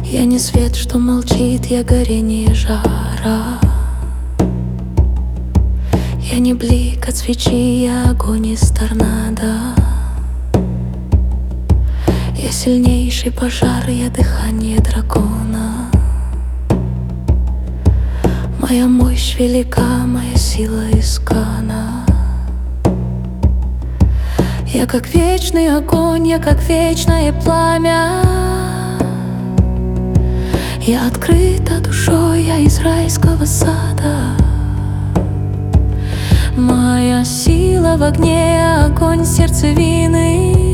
Я не свет, что молчит, я горение жара. Я не блик от свечи, я огонь из торнадо. Я сильнейший пожар, я дыхание дракона. Моя мощь велика, моя сила искана. Я как вечный огонь, я как вечное пламя. Я открыта душой, я из райского сада. Моя сила в огне, огонь сердцевины.